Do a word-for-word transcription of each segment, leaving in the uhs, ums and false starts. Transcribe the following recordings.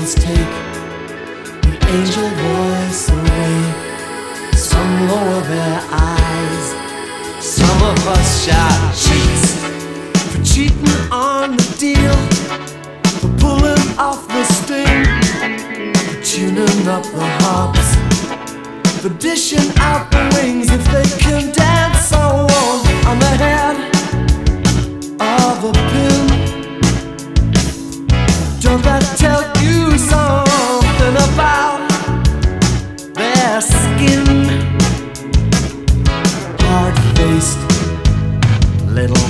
angels take the angel voice away. Some lower their eyes, some of us shout cheats for cheating on the deal, for pulling off the sting, for tuning up the harps, for dishing out the wings. If they can dance so on on the head of a pin, don't that tell you something about their skin? Hard-faced little.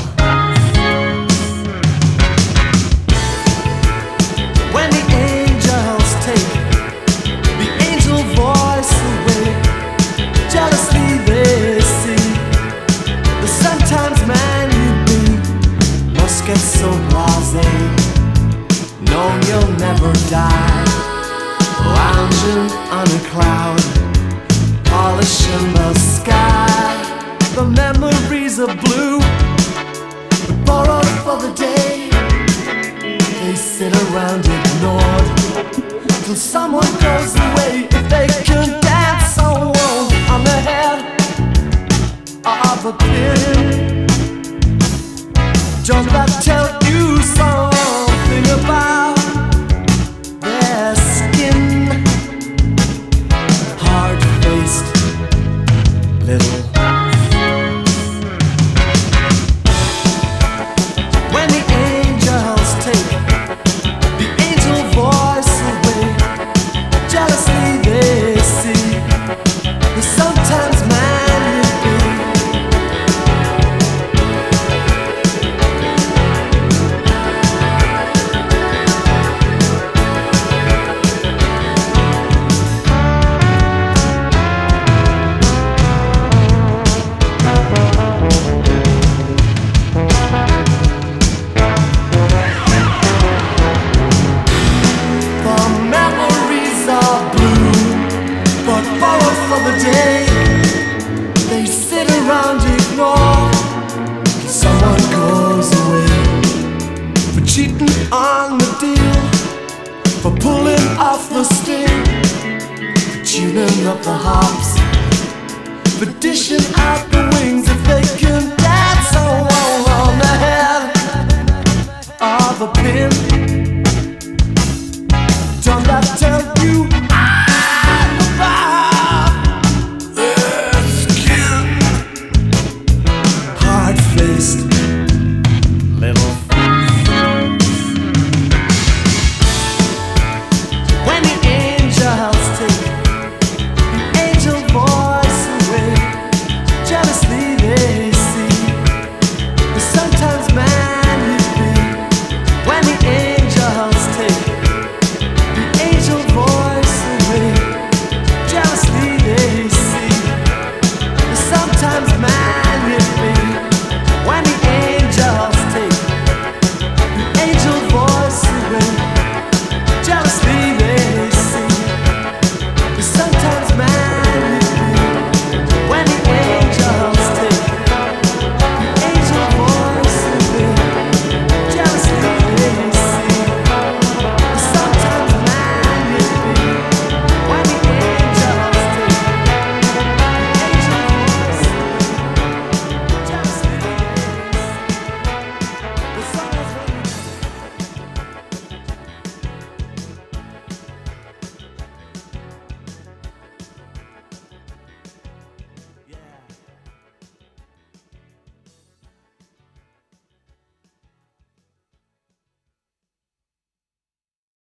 When the angels take the angel voice away, jealously they see that sometimes man you be must get so blasé, knowing you'll never die, lounging on a cloud, polishing the sky. The memories are blue, but borrowed for the day. They sit around ignored till someone goes away. If they can dance so on on the head of a pin, don't that tell you something about their skin? Hard-faced little. When the angels take the angel voice away, jealously they see that sometimes man you day, they sit around ignored till someone goes away, for cheating on the deal, for pulling off the sting, for tuning up the harps, for dishing out the wings.